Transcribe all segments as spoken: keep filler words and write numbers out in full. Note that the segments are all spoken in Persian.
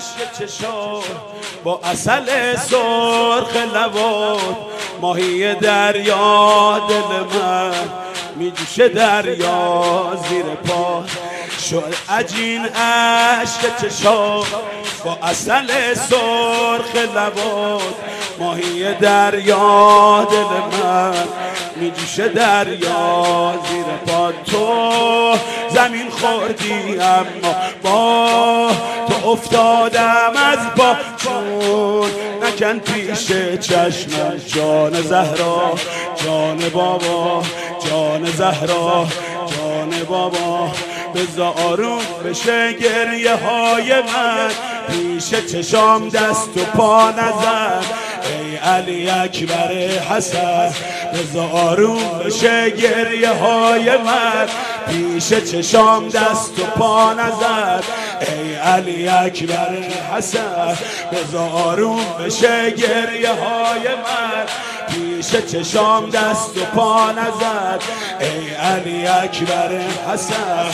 اشک چشام با اصل سرخ لبات، ماهی دریا دل من میجوشه دریا زیر پا شد عجین اشک چشام با اصل سرخ لبات، ماهی دریا دل من میجوشه دریا زیر پا. تو زمین خوردی اما با تو افتادم از با، چون نکن پیش چشمم جان زهرا، جان بابا، جان زهرا، جان بابا. بذار آروم بشه گریه های من، پیش چشام دست و پا نزن ای علی اکبر حسن. بذار آروم بشه گریه های من، پیش چشام دست و پا نزن ای علی اکبر حسن. بذار آروم بشه گریه های من، پیش چشام دست و پا نزن ای علی اکبر حسن.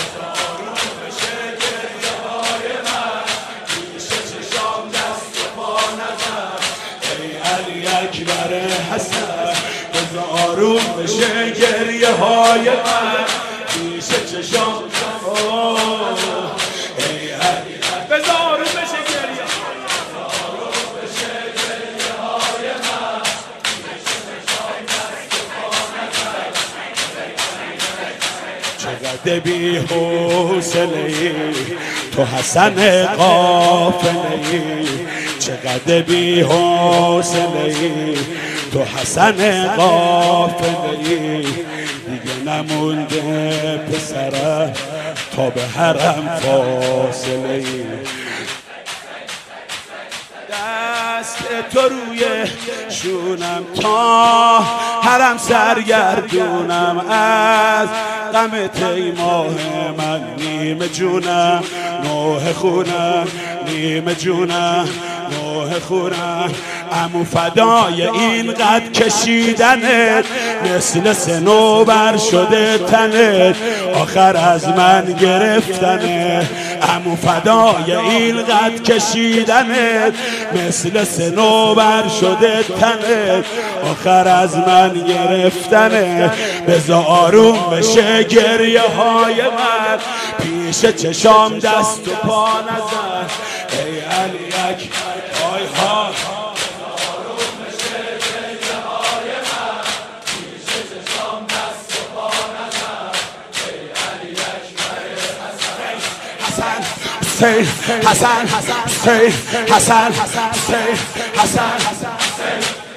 اکبر حسن بذار آروم بشه گریه های من، پیش چشام ای علی بذار آروم بشه گریه های من، چقدر بی حوصله‌ای تو حسن قافله‌ای، چقدر بی حوصله‌ای تو حسن قافله‌ای. دیگه نمونده پسرم تا به حرم فاصله‌ای. دست تو روی شونم تا حرم سرگردونم، از غم تی ماه من نیمه جونم، نوح خونم نیمه جونم، نوح خونم. عمو فدای این قد کشیدنت، مثل صنوبر شده تنت، آخر از من گرفتنت. عمو فدای این قد کشیدنت، مثل صنوبر شده تنت، آخر از من گرفتنت. بذار آروم بشه گریه های من، پیش چشام دست و پا نزن ای علی اکبر. آی ها Say Hassan, say Hassan, say Hassan, say